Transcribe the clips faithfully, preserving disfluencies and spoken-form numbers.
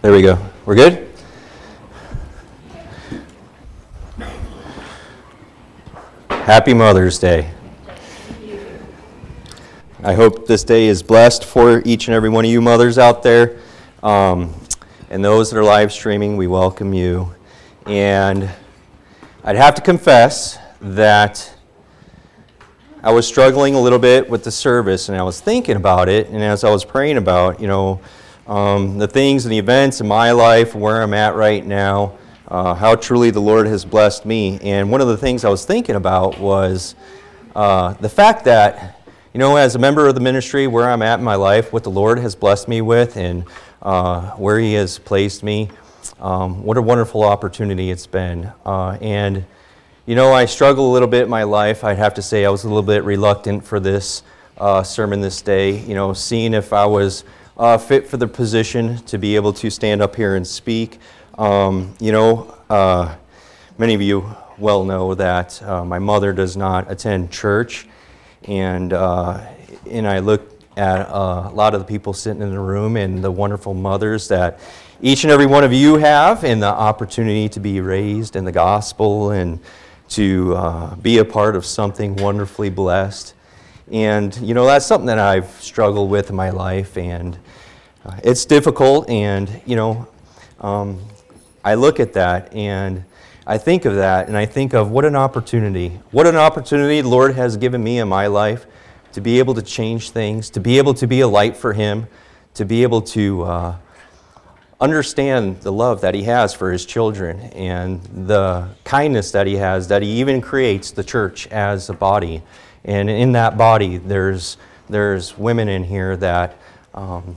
There we go. We're good? Happy Mother's Day. I hope this day is blessed for each and every one of you mothers out there. Um, and those that are live streaming, we welcome you. And I'd have to confess that I was struggling a little bit with the service, and I was thinking about it, and as I was praying about, you know, um, the things and the events in my life, where I'm at right now, uh, how truly the Lord has blessed me. And one of the things I was thinking about was uh, the fact that, you know, as a member of the ministry, where I'm at in my life, what the Lord has blessed me with, and uh, where He has placed me, um, what a wonderful opportunity it's been. Uh, and You know, I struggle a little bit in my life. I'd have to say I was a little bit reluctant for this uh, sermon this day, you know, seeing if I was uh, fit for the position to be able to stand up here and speak. Um, you know, uh, many of you well know that uh, my mother does not attend church, and uh, and I look at uh, a lot of the people sitting in the room and the wonderful mothers that each and every one of you have, and the opportunity to be raised in the gospel and to uh, be a part of something wonderfully blessed. And, you know, that's something that I've struggled with in my life, and uh, it's difficult, and, you know, um, I look at that, and I think of that, and I think of what an opportunity, what an opportunity the Lord has given me in my life to be able to change things, to be able to be a light for Him, to be able to uh, understand the love that He has for His children and the kindness that He has, that He even creates the church as a body. And in that body, there's there's women in here that um,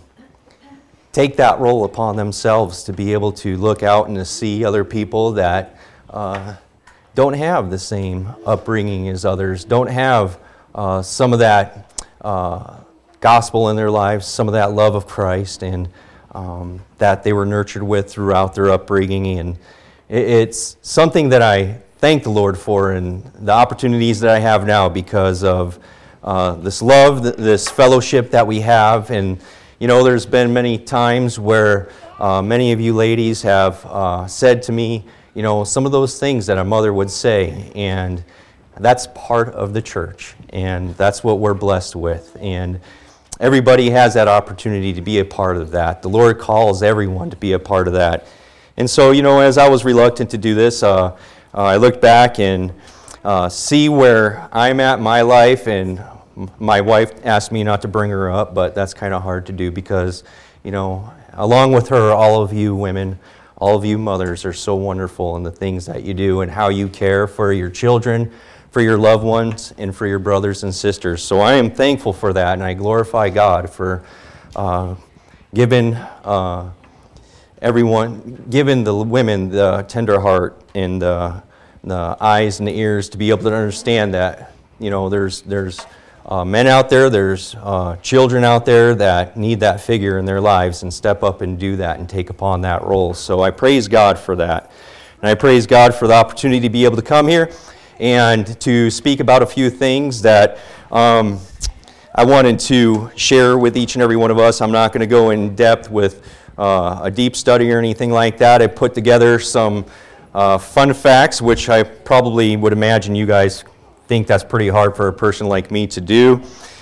take that role upon themselves to be able to look out and to see other people that uh, don't have the same upbringing as others, don't have uh, some of that uh, gospel in their lives, some of that love of Christ, and Um, that they were nurtured with throughout their upbringing. And it's something that I thank the Lord for, and the opportunities that I have now because of uh, this love, this fellowship that we have. And, you know, there's been many times where uh, many of you ladies have uh, said to me, you know, some of those things that a mother would say, and that's part of the church, and that's what we're blessed with. And everybody has that opportunity to be a part of that. The Lord calls everyone to be a part of that. And so, you know, as I was reluctant to do this, uh, uh, I looked back and uh, see where I'm at in my life, and my wife asked me not to bring her up, but that's kind of hard to do because, you know, along with her, all of you women, all of you mothers are so wonderful in the things that you do and how you care for your children, for your loved ones, and for your brothers and sisters. So I am thankful for that, and I glorify God for uh, giving uh, everyone, giving the women the tender heart and the, the eyes and the ears to be able to understand that, you know, there's there's uh, men out there, there's uh, children out there that need that figure in their lives, and step up and do that and take upon that role. So I praise God for that, and I praise God for the opportunity to be able to come here and to speak about a few things that um, I wanted to share with each and every one of us. I'm not going to go in depth with uh, a deep study or anything like that. I put together some uh, fun facts, which I probably would imagine you guys think that's pretty hard for a person like me to do.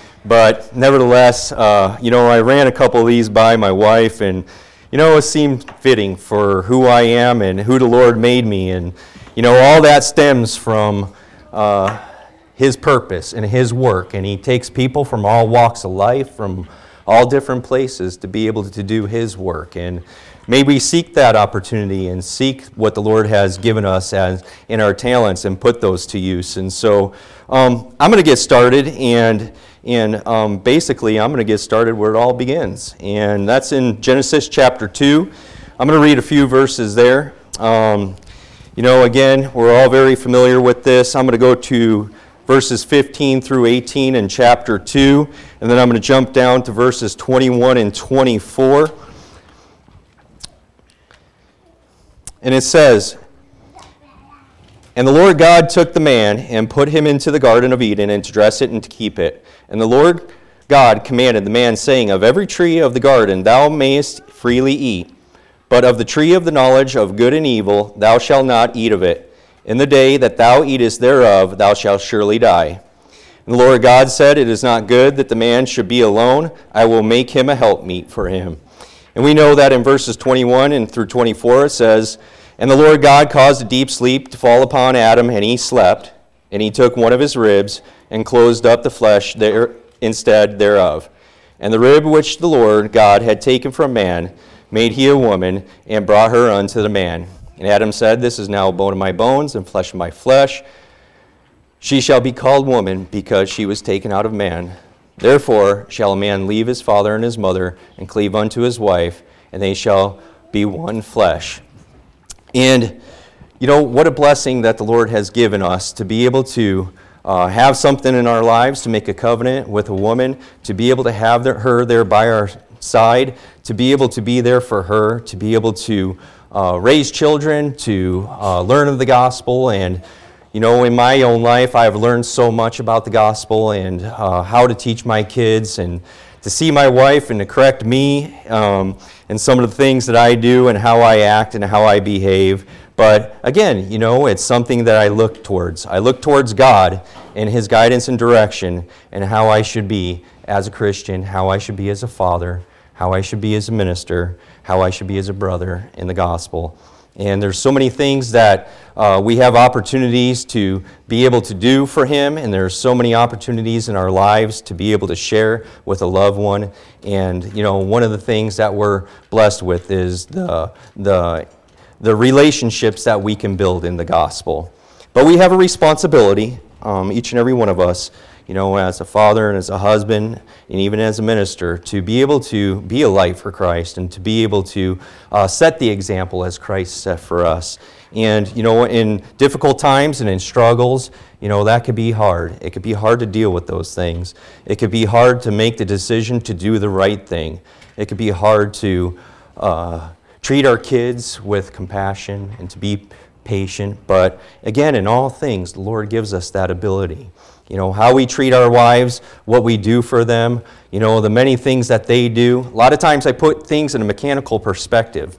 But nevertheless, uh, you know, I ran a couple of these by my wife, and, you know, it seemed fitting for who I am and who the Lord made me. And you know, all that stems from uh, His purpose and His work, and He takes people from all walks of life, from all different places to be able to do His work. And may we seek that opportunity and seek what the Lord has given us as in our talents and put those to use. And so um, I'm going to get started, and and um, basically I'm going to get started where it all begins, and that's in Genesis chapter two. I'm going to read a few verses there. Um, You know, again, we're all very familiar with this. I'm going to go to verses fifteen through eighteen in chapter two, and then I'm going to jump down to verses twenty-one and twenty-four. And it says, "And the Lord God took the man and put him into the Garden of Eden, and to dress it and to keep it. And the Lord God commanded the man, saying, Of every tree of the garden thou mayest freely eat, But of the tree of the knowledge of good and evil thou shalt not eat of it. In the day that thou eatest thereof thou shalt surely die. And the Lord God said, It is not good that the man should be alone. I will make him a helpmeet for him. And we know that in verses twenty-one and through twenty-four it says, And the Lord God caused a deep sleep to fall upon Adam, and he slept. And he took one of his ribs and closed up the flesh there instead thereof. And the rib which the Lord God had taken from man made he a woman, and brought her unto the man. And Adam said, This is now bone of my bones and flesh of my flesh. She shall be called woman, because she was taken out of man. Therefore shall a man leave his father and his mother, and cleave unto his wife, and they shall be one flesh. And, you know, what a blessing that the Lord has given us to be able to uh, have something in our lives, to make a covenant with a woman, to be able to have the, her there by our side, to be able to be there for her, to be able to uh, raise children, to uh, learn of the gospel. And, you know, in my own life, I've learned so much about the gospel and uh, how to teach my kids, and to see my wife and to correct me um, and some of the things that I do and how I act and how I behave. But again, you know, it's something that I look towards. I look towards God and His guidance and direction, and how I should be as a Christian, how I should be as a father, how I should be as a minister, how I should be as a brother in the gospel. And there's so many things that uh, we have opportunities to be able to do for Him, and there's so many opportunities in our lives to be able to share with a loved one. And, you know, one of the things that we're blessed with is the the the relationships that we can build in the gospel. But we have a responsibility, um, each and every one of us, you know, as a father and as a husband and even as a minister, to be able to be a light for Christ and to be able to uh, set the example as Christ set for us. And, you know, in difficult times and in struggles, you know, that could be hard. It could be hard to deal with those things. It could be hard to make the decision to do the right thing. It could be hard to uh, treat our kids with compassion and to be patient. But again, in all things, the Lord gives us that ability. You know, how we treat our wives, what we do for them, you know, the many things that they do. A lot of times I put things in a mechanical perspective.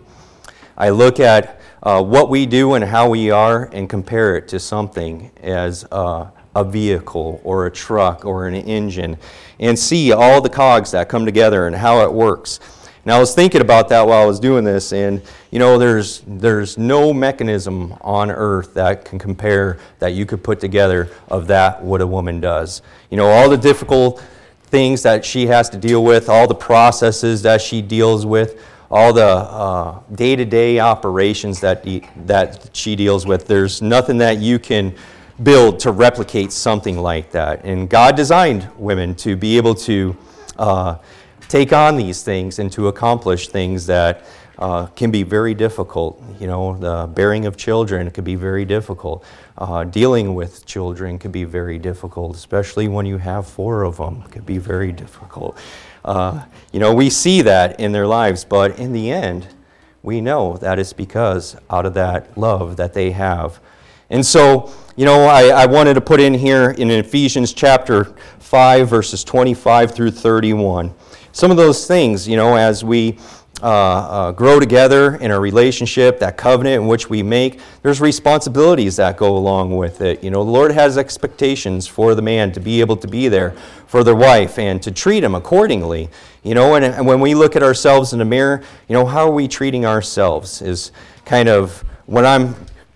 I look at uh, what we do and how we are and compare it to something as uh, a vehicle or a truck or an engine, and see all the cogs that come together and how it works. And I was thinking about that while I was doing this, and you know, there's there's no mechanism on earth that can compare, that you could put together, of that what a woman does. You know, all the difficult things that she has to deal with, all the processes that she deals with, all the uh, day-to-day operations that de- that she deals with. There's nothing that you can build to replicate something like that. And God designed women to be able to uh, take on these things and to accomplish things that uh, can be very difficult. You know, the bearing of children can be very difficult. Uh, dealing with children can be very difficult, especially when you have four of them. It can be very difficult. Uh, you know, we see that in their lives, but in the end, we know that it's because out of that love that they have. And so, you know, I, I wanted to put in here in Ephesians chapter five, verses twenty-five through thirty-one. Some of those things, you know, as we uh, uh, grow together in a relationship, that covenant in which we make, there's responsibilities that go along with it. You know, the Lord has expectations for the man to be able to be there for their wife and to treat him accordingly. You know, and, and when we look at ourselves in the mirror, you know, how are we treating ourselves is kind of when I'm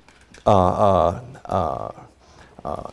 uh, uh, uh, uh,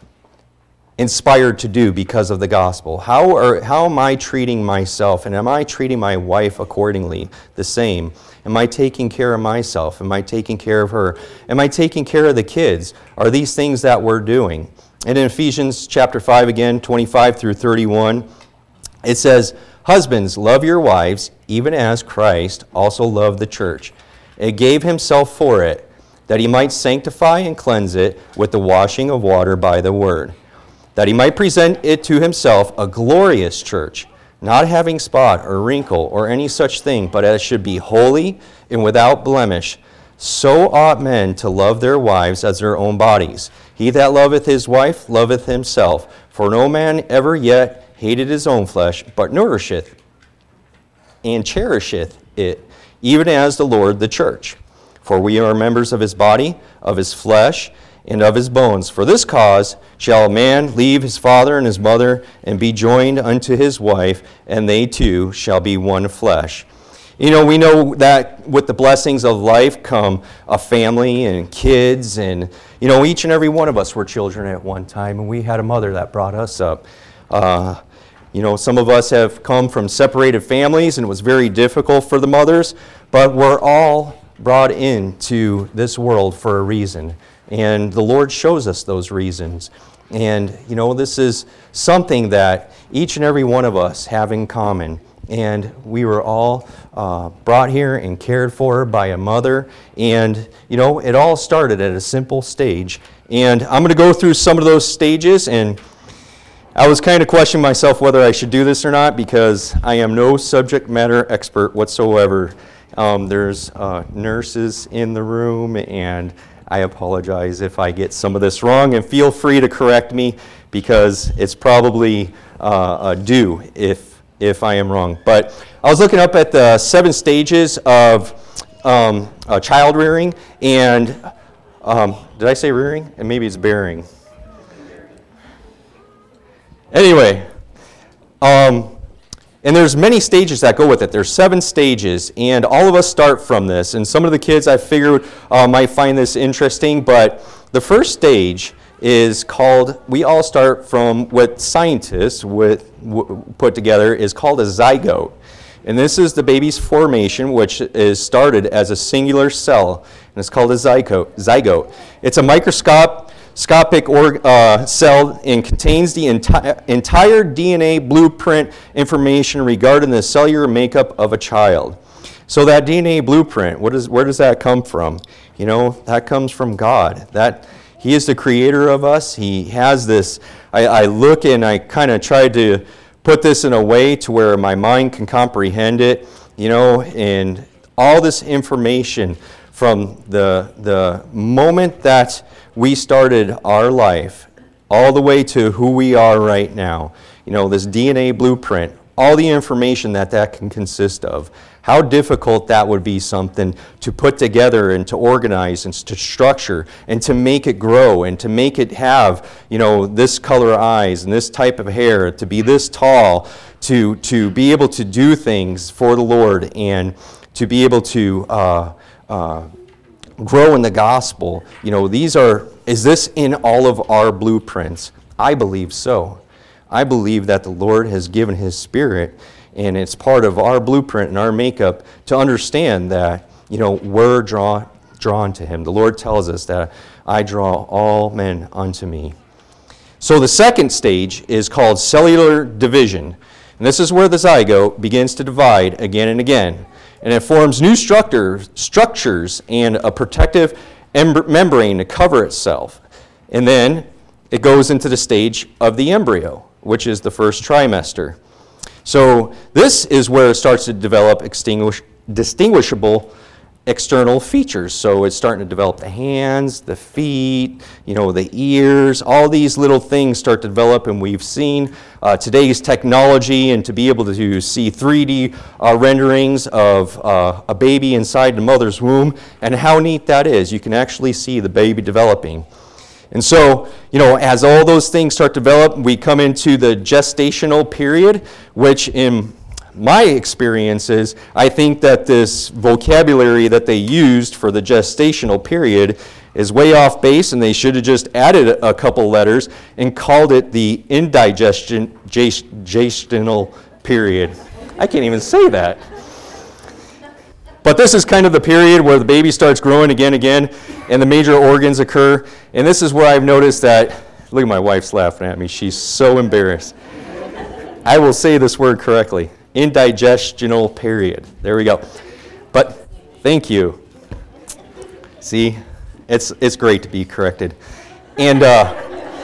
inspired to do because of the gospel. How are how am I treating myself, and am I treating my wife accordingly the same? Am I taking care of myself? Am I taking care of her? Am I taking care of the kids? Are these things that we're doing? And in Ephesians chapter five again, twenty-five through thirty-one, it says, "Husbands, love your wives, even as Christ also loved the church, and gave himself for it, that he might sanctify and cleanse it with the washing of water by the word, that he might present it to himself a glorious church, not having spot or wrinkle or any such thing, but as should be holy and without blemish. So ought men to love their wives as their own bodies. He that loveth his wife loveth himself. For no man ever yet hated his own flesh, but nourisheth and cherisheth it, even as the Lord the church. For we are members of his body, of his flesh, and of his bones. For this cause shall a man leave his father and his mother, and be joined unto his wife, and they two shall be one flesh. You know, we know that with the blessings of life come a family and kids, and, you know, each and every one of us were children at one time, and we had a mother that brought us up. Uh, you know, some of us have come from separated families, and it was very difficult for the mothers, but we're all brought into this world for a reason, and the Lord shows us those reasons. And, you know, this is something that each and every one of us have in common. And we were all uh, brought here and cared for by a mother. And, you know, it all started at a simple stage. And I'm going to go through some of those stages. And I was kind of questioning myself whether I should do this or not, because I am no subject matter expert whatsoever. Um, there's uh, nurses in the room, and I apologize if I get some of this wrong. And feel free to correct me, because it's probably uh, due if if I am wrong. But I was looking up at the seven stages of um, uh, child rearing, and um, did I say rearing? And maybe it's bearing. Anyway, um, and there's many stages that go with it. There's seven stages, and all of us start from this. And some of the kids I figured uh, might find this interesting, but the first stage is called, we all start from what scientists would w- put together is called a zygote. And this is the baby's formation, which is started as a singular cell, and it's called a zygote. zygote. It's a microscopic or, uh, cell and contains the enti- entire D N A blueprint information regarding the cellular makeup of a child. So that D N A blueprint, what is, where does that come from? You know, that comes from God. That He is the creator of us. He has this, I, I look and I kind of try to put this in a way to where my mind can comprehend it, you know, and all this information from the, the moment that we started our life all the way to who we are right now. You know, this D N A blueprint, all the information that that can consist of. How difficult that would be something to put together and to organize and to structure and to make it grow and to make it have, you know, this color eyes and this type of hair, to be this tall, to, to be able to do things for the Lord and to be able to uh, uh, grow in the gospel. You know, these are, is this in all of our blueprints? I believe so. I believe that the Lord has given His Spirit, and it's part of our blueprint and our makeup to understand that, you know, we're draw, drawn to Him. The Lord tells us that I draw all men unto me. So the second stage is called cellular division. And this is where the zygote begins to divide again and again. And it forms new structure, structures and a protective em- membrane to cover itself. And then it goes into the stage of the embryo, which is the first trimester. So this is where it starts to develop extinguish, distinguishable external features. So it's starting to develop the hands, the feet, you know, the ears, all these little things start to develop, and we've seen uh, today's technology and to be able to see three D uh, renderings of uh, a baby inside the mother's womb, and how neat that is. You can actually see the baby developing. And so, you know, as all those things start to develop, we come into the gestational period, which in my experiences, I think that this vocabulary that they used for the gestational period is way off base, and they should have just added a couple letters and called it the indigestion gestational period. I can't even say that. But this is kind of the period where the baby starts growing again again, and the major organs occur. And this is where I've noticed that, look at my wife's laughing at me. She's so embarrassed. I will say this word correctly. Indigestional period. There we go. But thank you. See, it's it's great to be corrected. And uh,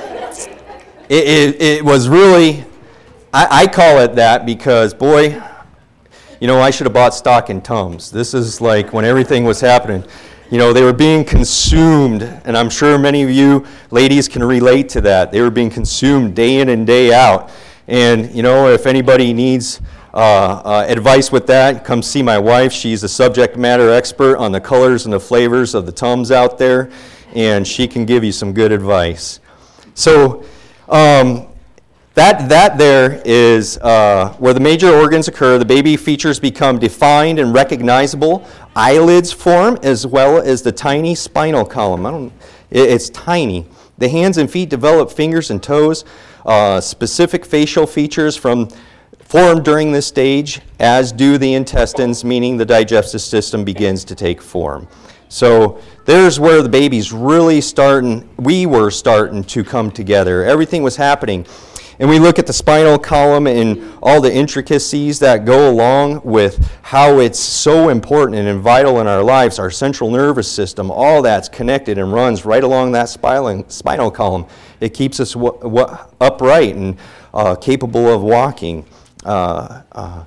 it, it, it was really, I, I call it that because, boy, you know, I should have bought stock in Tums. This is like when everything was happening. You know, they were being consumed, and I'm sure many of you ladies can relate to that. They were being consumed day in and day out. And, you know, if anybody needs uh, uh, advice with that, come see my wife. She's a subject matter expert on the colors and the flavors of the Tums out there, and she can give you some good advice. So um, that that there is uh, where the major organs occur. The baby features become defined and recognizable. Eyelids form, as well as the tiny spinal column. I don't. It, it's tiny. The hands and feet develop fingers and toes. Uh, specific facial features from form during this stage, as do the intestines, meaning the digestive system begins to take form. So there's where the baby's really starting, we were starting to come together. Everything was happening. And we look at the spinal column and all the intricacies that go along with how it's so important and vital in our lives, our central nervous system, all that's connected and runs right along that spinal, spinal column. It keeps us w- w- upright and uh, capable of walking. Uh, uh,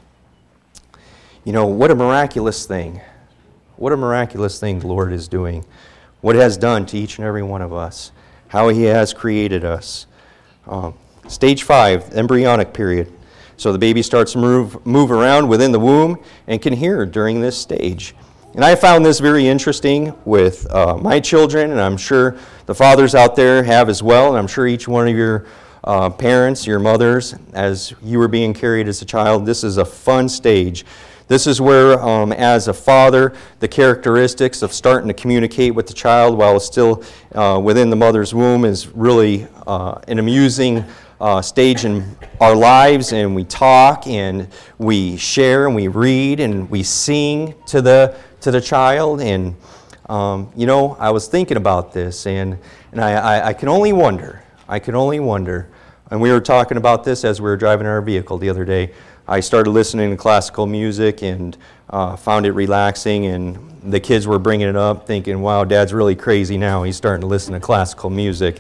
you know, what a miraculous thing. What a miraculous thing the Lord is doing. What it has done to each and every one of us. How He has created us. Um, Stage five, embryonic period. So the baby starts to move, move around within the womb and can hear during this stage. And I found this very interesting with uh, my children, and I'm sure the fathers out there have as well, and I'm sure each one of your uh, parents, your mothers, as you were being carried as a child, this is a fun stage. This is where, um, as a father, the characteristics of starting to communicate with the child while it's still uh, within the mother's womb is really uh, an amusing Uh, stage in our lives, and we talk and we share and we read and we sing to the to the child. And um, you know, I was thinking about this, and and I, I, I can only wonder. I can only wonder. And we were talking about this as we were driving our vehicle the other day. I started listening to classical music and uh, found it relaxing, and the kids were bringing it up, thinking, "Wow, Dad's really crazy now. He's starting to listen to classical music,"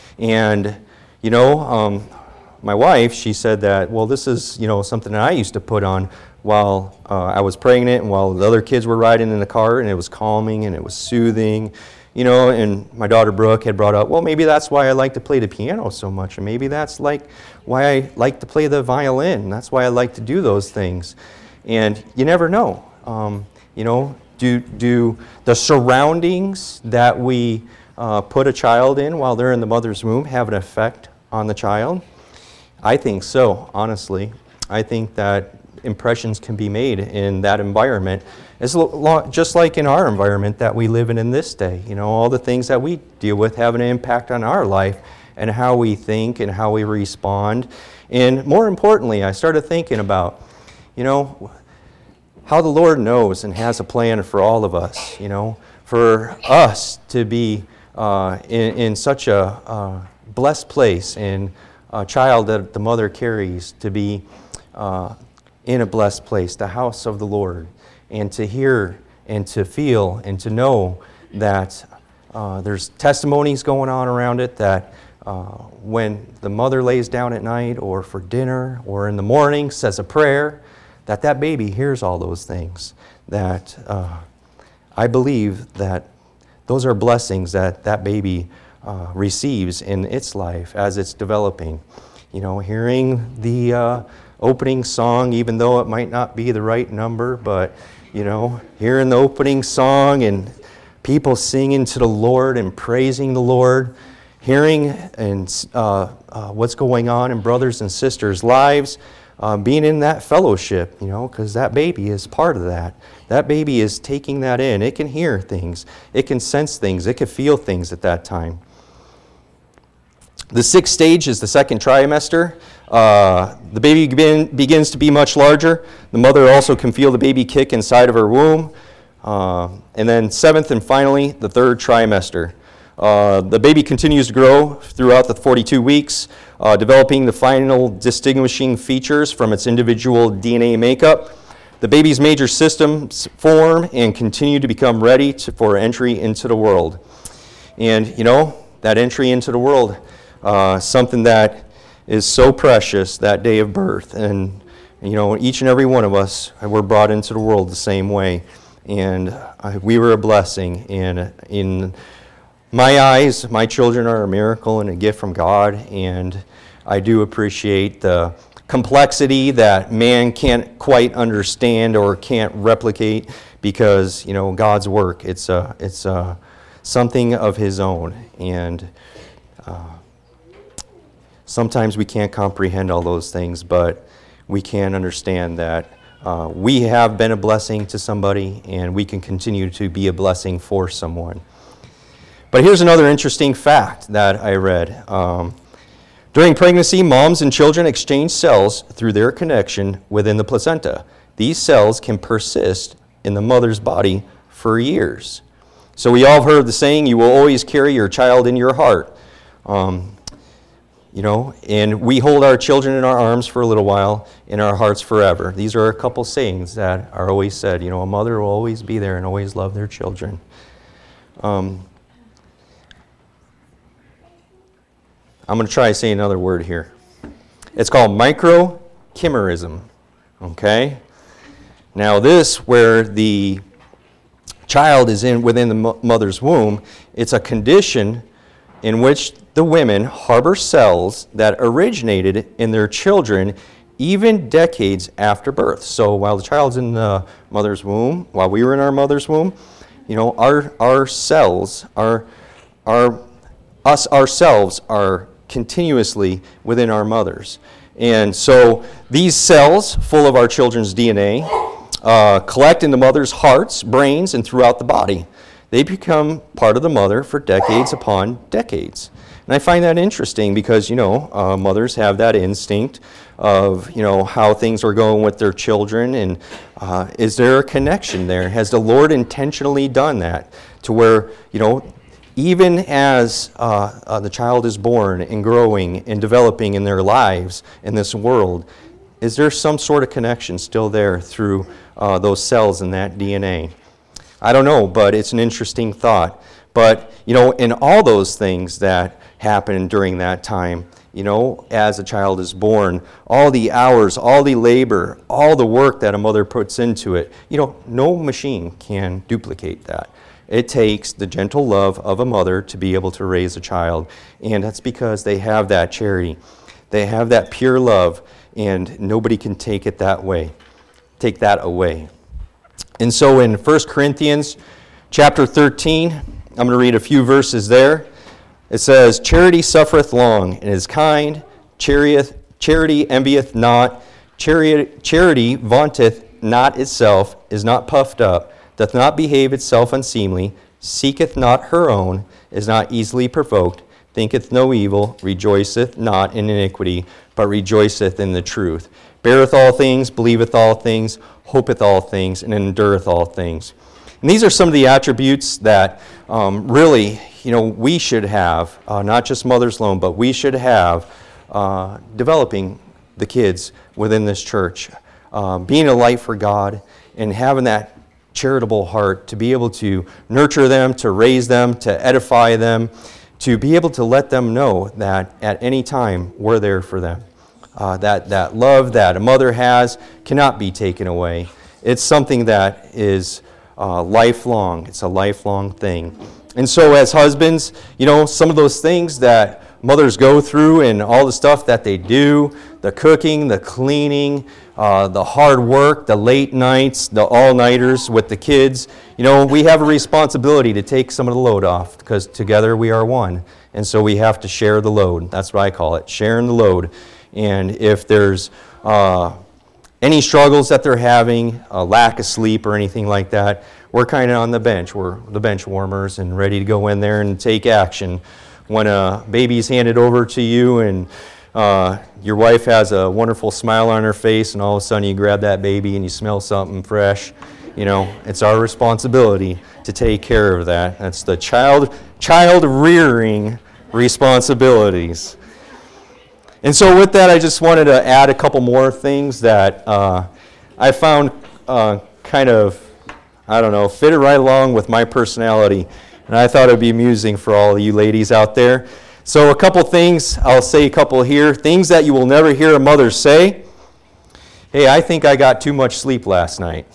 and You know, um, my wife, she said that, well, this is, you know, something that I used to put on while uh, I was pregnant and while the other kids were riding in the car, and it was calming and it was soothing, you know, and my daughter Brooke had brought up, well, maybe that's why I like to play the piano so much, and maybe that's like why I like to play the violin. That's why I like to do those things. And you never know. Um, you know, do, do the surroundings that we uh, put a child in while they're in the mother's womb have an effect on the child? I think so, honestly. I think that impressions can be made in that environment. It's just like in our environment that we live in in this day. You know, all the things that we deal with have an impact on our life and how we think and how we respond. And more importantly, I started thinking about, you know, how the Lord knows and has a plan for all of us, you know, for us to be uh, in, in such a uh, blessed place, and a child that the mother carries to be uh, in a blessed place, the house of the Lord, and to hear and to feel and to know that uh, there's testimonies going on around it, that uh, when the mother lays down at night or for dinner or in the morning says a prayer, that that baby hears all those things. That uh, I believe that those are blessings that that baby uh, receives in its life as it's developing. You know, hearing the uh, opening song, even though it might not be the right number, but, you know, hearing the opening song and people singing to the Lord and praising the Lord, hearing and uh, uh, what's going on in brothers and sisters' lives, uh, being in that fellowship, you know, because that baby is part of that. That baby is taking that in. It can hear things. It can sense things. It can feel things at that time. The sixth stage is the second trimester. Uh, the baby begin, begins to be much larger. The mother also can feel the baby kick inside of her womb. Uh, and then seventh and finally, the third trimester. Uh, the baby continues to grow throughout the forty-two weeks, uh, developing the final distinguishing features from its individual D N A makeup. The baby's major systems form and continue to become ready to, for entry into the world. And, you know, that entry into the world, uh, something that is so precious, that day of birth. And, you know, each and every one of us were brought into the world the same way. And uh, we were a blessing. And in my eyes, my children are a miracle and a gift from God. And I do appreciate the complexity that man can't quite understand or can't replicate, because, you know, God's work, it's a, it's a, something of his own. And uh, sometimes we can't comprehend all those things, but we can understand that uh, we have been a blessing to somebody, and we can continue to be a blessing for someone. But here's another interesting fact that I read. Um, during pregnancy, moms and children exchange cells through their connection within the placenta. These cells can persist in the mother's body for years. So we all have heard the saying, you will always carry your child in your heart. Um, you know, and we hold our children in our arms for a little while, in our hearts forever. These are a couple sayings that are always said. You know, a mother will always be there and always love their children. Um, I'm going to try to say another word here. It's called microchimerism. Okay? Now this, where the child is in within the mother's womb, it's a condition in which the women harbor cells that originated in their children even decades after birth. So while the child's in the mother's womb, while we were in our mother's womb, you know, our our cells, our our us ourselves are continuously within our mothers. And so these cells, full of our children's D N A, uh, collect in the mother's hearts, brains, and throughout the body. They become part of the mother for decades upon decades. And I find that interesting because, you know, uh, mothers have that instinct of, you know, how things are going with their children, and uh, is there a connection there? Has the Lord intentionally done that to where, you know, even as uh, uh, the child is born and growing and developing in their lives in this world, is there some sort of connection still there through uh, those cells in that D N A? I don't know, but it's an interesting thought. But, you know, in all those things that happen during that time, you know, as a child is born, all the hours, all the labor, all the work that a mother puts into it, you know, no machine can duplicate that. It takes the gentle love of a mother to be able to raise a child, and that's because they have that charity. They have that pure love, and nobody can take it that way, take that away. And so in First Corinthians chapter thirteen, I'm going to read a few verses there. It says, charity suffereth long, and is kind. Charity, charity envieth not. Charity, charity vaunteth not itself, is not puffed up, doth not behave itself unseemly, seeketh not her own, is not easily provoked, thinketh no evil, rejoiceth not in iniquity, but rejoiceth in the truth, beareth all things, believeth all things, hopeth all things, and endureth all things. And these are some of the attributes that um, really, you know, we should have, uh, not just mothers alone, but we should have uh, developing the kids within this church, uh, being a light for God, and having that charitable heart to be able to nurture them, to raise them, to edify them, to be able to let them know that at any time we're there for them. Uh, that, that love that a mother has cannot be taken away. It's something that is uh, lifelong. It's a lifelong thing. And so as husbands, you know, some of those things that mothers go through and all the stuff that they do, the cooking, the cleaning, uh, the hard work, the late nights, the all-nighters with the kids, you know, we have a responsibility to take some of the load off, because together we are one. And so we have to share the load. That's what I call it, sharing the load. And if there's uh, any struggles that they're having, a lack of sleep or anything like that, we're kind of on the bench. We're the bench warmers and ready to go in there and take action. When a baby's handed over to you and uh, your wife has a wonderful smile on her face, and all of a sudden you grab that baby and you smell something fresh, you know, it's our responsibility to take care of that. That's the child child rearing responsibilities. And so with that, I just wanted to add a couple more things that uh, I found uh, kind of, I don't know, fitted right along with my personality. And I thought it would be amusing for all of you ladies out there. So a couple things, I'll say a couple here. Things that you will never hear a mother say. Hey, I think I got too much sleep last night.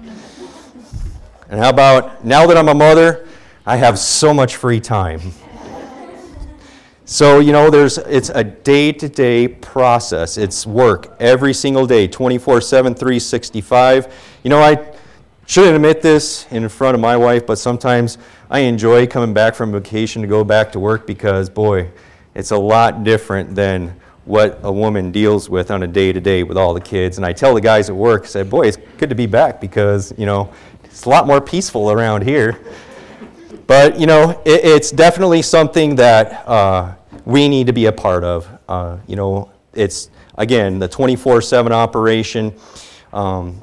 And how about, now that I'm a mother, I have so much free time. So, you know, there's it's a day-to-day process. It's work every single day, twenty-four seven, three sixty-five. You know, I shouldn't admit this in front of my wife, but sometimes I enjoy coming back from vacation to go back to work because, boy, it's a lot different than what a woman deals with on a day-to-day with all the kids. And I tell the guys at work, I say, boy, it's good to be back because, you know, it's a lot more peaceful around here. But, you know, it, it's definitely something that uh, we need to be a part of. Uh, you know, it's, again, the twenty-four seven operation, um,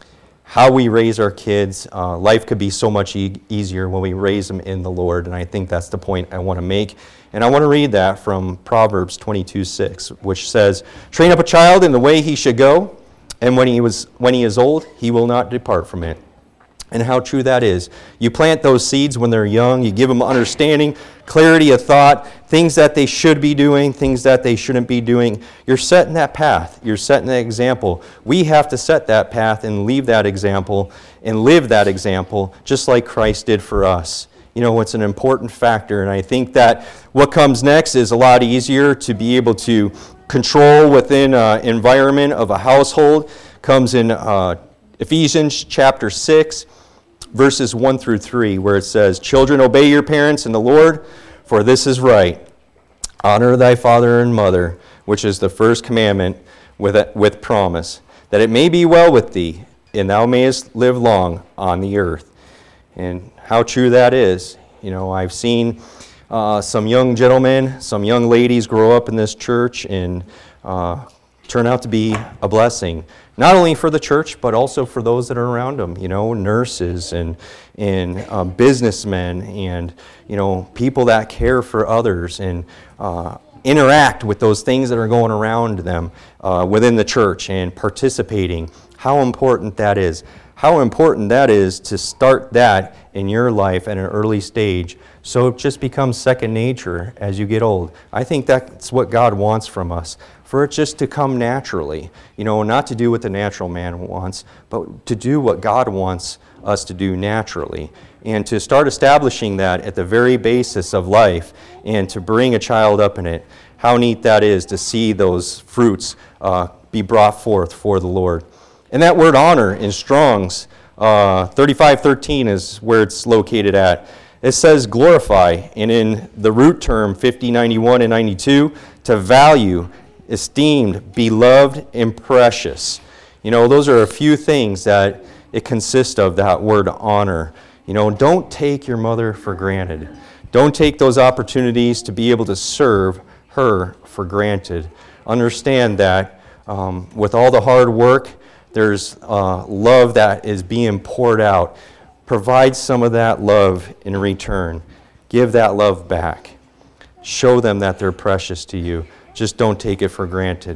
how we raise our kids. Uh, life could be so much e- easier when we raise them in the Lord, and I think that's the point I want to make. And I want to read that from Proverbs twenty-two six, which says, "Train up a child in the way he should go, and when he was when he is old, he will not depart from it." And how true that is. You plant those seeds when they're young. You give them understanding, clarity of thought, things that they should be doing, things that they shouldn't be doing. You're setting that path. You're setting that example. We have to set that path and leave that example and live that example just like Christ did for us. You know, it's an important factor. And I think that what comes next is a lot easier to be able to control within an environment of a household. Comes in uh, Ephesians chapter six. Verses one through three, where it says, "Children, obey your parents in the Lord, for this is right. Honor thy father and mother, which is the first commandment with a, with promise, that it may be well with thee, and thou mayest live long on the earth." And how true that is. You know, I've seen uh, some young gentlemen, some young ladies grow up in this church and uh, turn out to be a blessing. Not only for the church, but also for those that are around them, you know, nurses and and um, businessmen and, you know, people that care for others and uh, interact with those things that are going around them uh, within the church and participating. How important that is. How important that is to start that in your life at an early stage so it just becomes second nature as you get old. I think that's what God wants from us. For it just to come naturally, you know, not to do what the natural man wants, but to do what God wants us to do naturally. And to start establishing that at the very basis of life and to bring a child up in it. How neat that is to see those fruits uh, be brought forth for the Lord. And that word honor in Strong's uh, thirty-five thirteen is where it's located at. It says glorify, and in the root term fifty ninety-one and ninety-two, to value, esteemed, beloved, and precious. You know, those are a few things that it consists of, that word honor. You know, don't take your mother for granted. Don't take those opportunities to be able to serve her for granted. Understand that um, with all the hard work, there's uh, love that is being poured out. Provide some of that love in return. Give that love back. Show them that they're precious to you. Just don't take it for granted.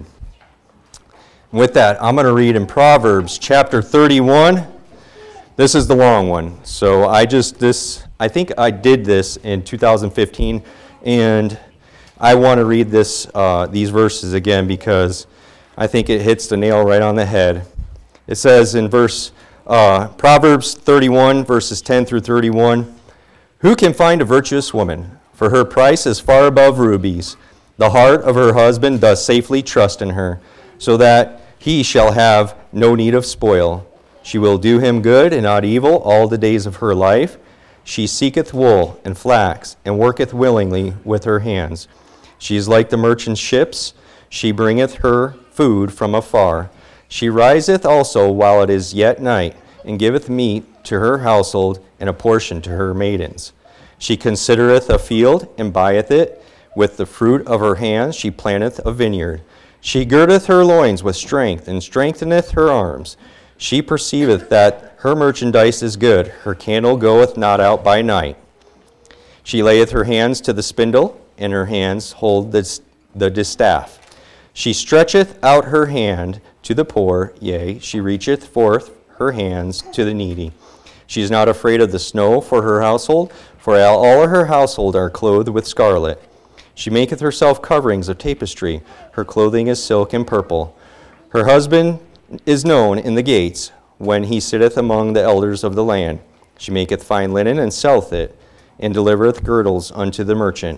With that, I'm going to read in Proverbs chapter thirty-one. This is the long one. So I just, this, I think I did this in two thousand fifteen, and I want to read this, uh, these verses again because I think it hits the nail right on the head. It says in verse, uh, Proverbs thirty-one, verses ten through thirty-one, "Who can find a virtuous woman? For her price is far above rubies. The heart of her husband does safely trust in her, so that he shall have no need of spoil. She will do him good and not evil all the days of her life. She seeketh wool and flax, and worketh willingly with her hands. She is like the merchant's ships. She bringeth her food from afar. She riseth also while it is yet night, and giveth meat to her household, and a portion to her maidens. She considereth a field, and buyeth it. With the fruit of her hands she planteth a vineyard. She girdeth her loins with strength, and strengtheneth her arms. She perceiveth that her merchandise is good. Her candle goeth not out by night. She layeth her hands to the spindle, and her hands hold the, the distaff. She stretcheth out her hand to the poor, yea, she reacheth forth her hands to the needy. She is not afraid of the snow for her household, for all her household are clothed with scarlet. She maketh herself coverings of tapestry. Her clothing is silk and purple. Her husband is known in the gates, when he sitteth among the elders of the land. She maketh fine linen and selleth it, and delivereth girdles unto the merchant.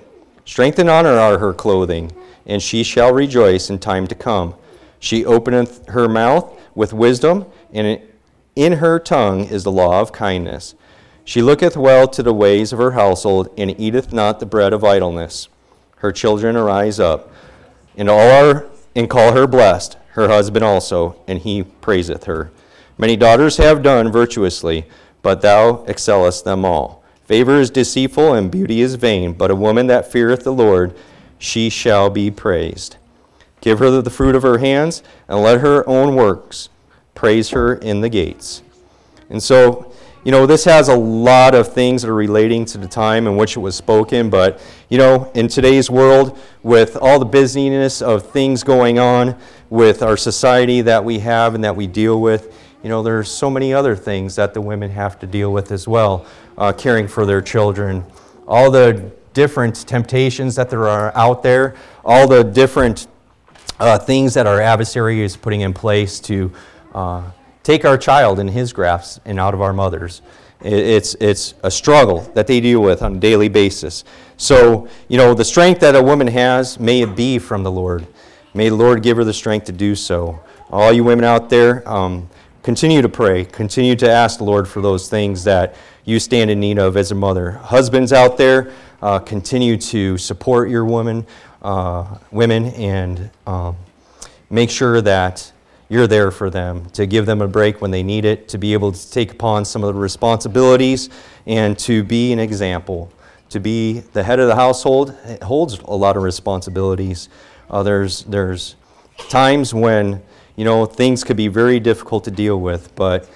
Strength and honor are her clothing, and she shall rejoice in time to come. She openeth her mouth with wisdom, and in her tongue is the law of kindness. She looketh well to the ways of her household, and eateth not the bread of idleness. Her children arise up, and all are and call her blessed, her husband also, and he praiseth her. Many daughters have done virtuously, but thou excellest them all. Favor is deceitful, and beauty is vain, but a woman that feareth the Lord, she shall be praised. Give her the fruit of her hands, and let her own works praise her in the gates. And so, you know, this has a lot of things that are relating to the time in which it was spoken, but, you know, in today's world, with all the busyness of things going on, with our society that we have and that we deal with, you know, there's so many other things that the women have to deal with as well, uh, caring for their children. All the different temptations that there are out there, all the different uh, things that our adversary is putting in place to uh, take our child in his grasp and out of our mothers. It's, it's a struggle that they deal with on a daily basis. So, you know, the strength that a woman has, may it be from the Lord. May the Lord give her the strength to do so. All you women out there, um, continue to pray. Continue to ask the Lord for those things that you stand in need of as a mother. Husbands out there, uh, continue to support your women, uh, women, and um, make sure that you're there for them, to give them a break when they need it, to be able to take upon some of the responsibilities, and to be an example. To be the head of the household, it holds a lot of responsibilities. Uh, there's there's times when, you know, things could be very difficult to deal with, but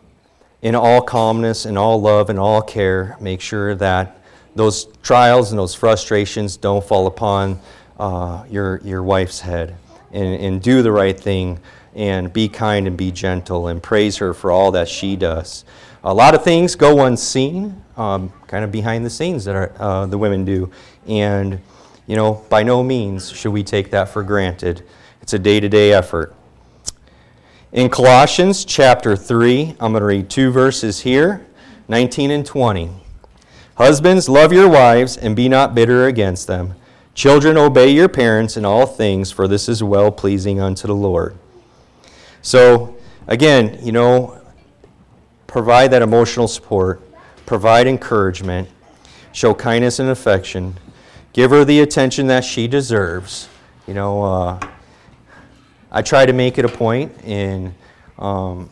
in all calmness, in all love, and all care, make sure that those trials and those frustrations don't fall upon uh, your your wife's head. And, and do the right thing, and be kind and be gentle, and praise her for all that she does. A lot of things go unseen, um, kind of behind the scenes that are, uh, the women do. And, you know, by no means should we take that for granted. It's a day-to-day effort. In Colossians chapter three, I'm going to read two verses here, nineteen and twenty. Husbands, love your wives, and be not bitter against them. Children, obey your parents in all things, for this is well-pleasing unto the Lord. So, again, you know, provide that emotional support, provide encouragement, show kindness and affection, give her the attention that she deserves. You know, uh, I try to make it a point in um,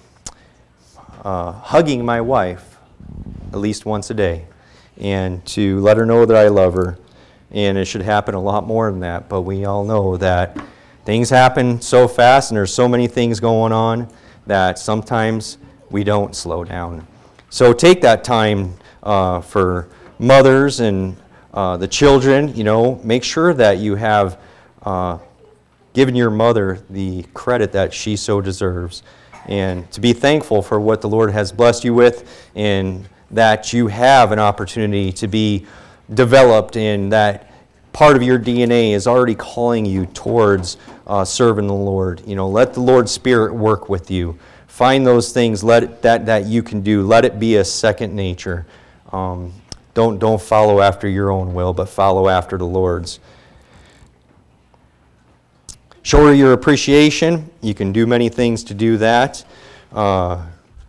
uh, hugging my wife at least once a day, and to let her know that I love her. And it should happen a lot more than that, but we all know that things happen so fast and there's so many things going on that sometimes we don't slow down. So take that time uh, for mothers and uh, the children. You know, make sure that you have uh, given your mother the credit that she so deserves, and to be thankful for what the Lord has blessed you with, and that you have an opportunity to be developed in that part of your D N A is already calling you towards uh, serving the Lord. You know, let the Lord's Spirit work with you. Find those things let it, that that you can do. Let it be a second nature. Um, don't don't follow after your own will, but follow after the Lord's. Show her your appreciation. You can do many things to do that. Uh,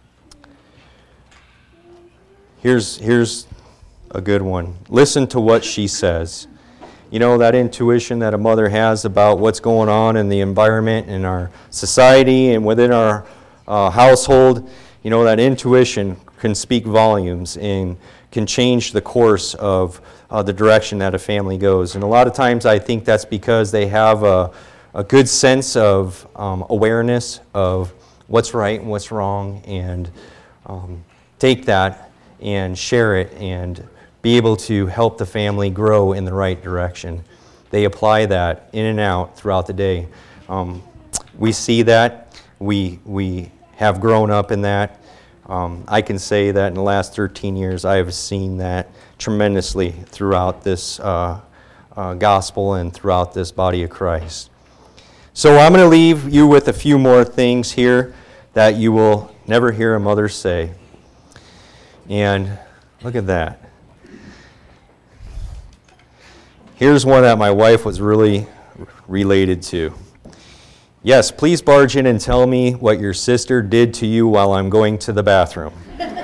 here's here's. a good one. Listen to what she says. You know, that intuition that a mother has about what's going on in the environment, in our society, and within our uh, household, you know, that intuition can speak volumes and can change the course of uh, the direction that a family goes. And a lot of times I think that's because they have a, a good sense of um, awareness of what's right and what's wrong, and um, take that and share it and be able to help the family grow in the right direction. They apply that in and out throughout the day. Um, we see that. We we have grown up in that. Um, I can say that in the last thirteen years, I have seen that tremendously throughout this uh, uh, gospel and throughout this body of Christ. So I'm going to leave you with a few more things here that you will never hear a mother say. And look at that. Here's one that my wife was really related to. Yes, please barge in and tell me what your sister did to you while I'm going to the bathroom.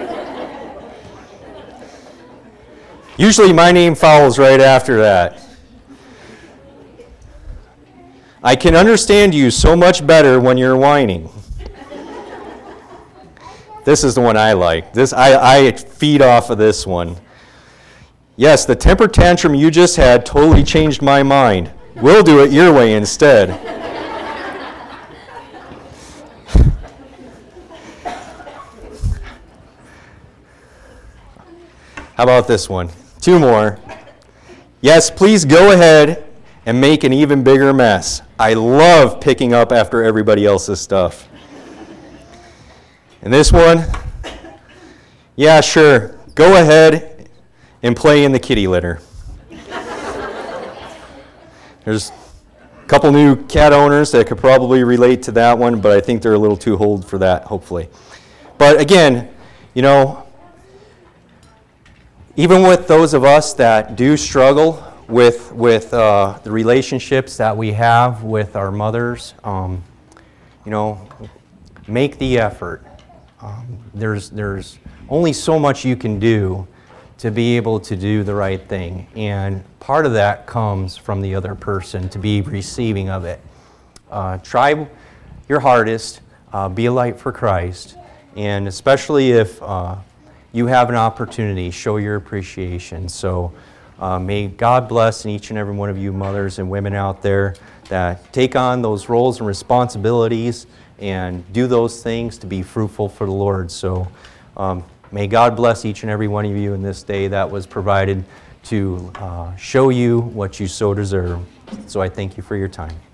Usually my name follows right after that. I can understand you so much better when you're whining. This is the one I like. This I, I feed off of this one. Yes, the temper tantrum you just had totally changed my mind. We'll do it your way instead. How about this one? Two more. Yes, please go ahead and make an even bigger mess. I love picking up after everybody else's stuff. And this one, yeah, sure. Go ahead and play in the kitty litter. There's a couple new cat owners that could probably relate to that one, but I think they're a little too old for that, hopefully. But again, you know, even with those of us that do struggle with with uh, the relationships that we have with our mothers, um, you know, make the effort. Um, there's there's only so much you can do to be able to do the right thing, and part of that comes from the other person to be receiving of it. Uh, try your hardest, uh, be a light for Christ, and especially if uh, you have an opportunity, show your appreciation. So uh, may God bless each and every one of you mothers and women out there that take on those roles and responsibilities and do those things to be fruitful for the Lord. So um, may God bless each and every one of you in this day that was provided to uh, show you what you so deserve. So I thank you for your time.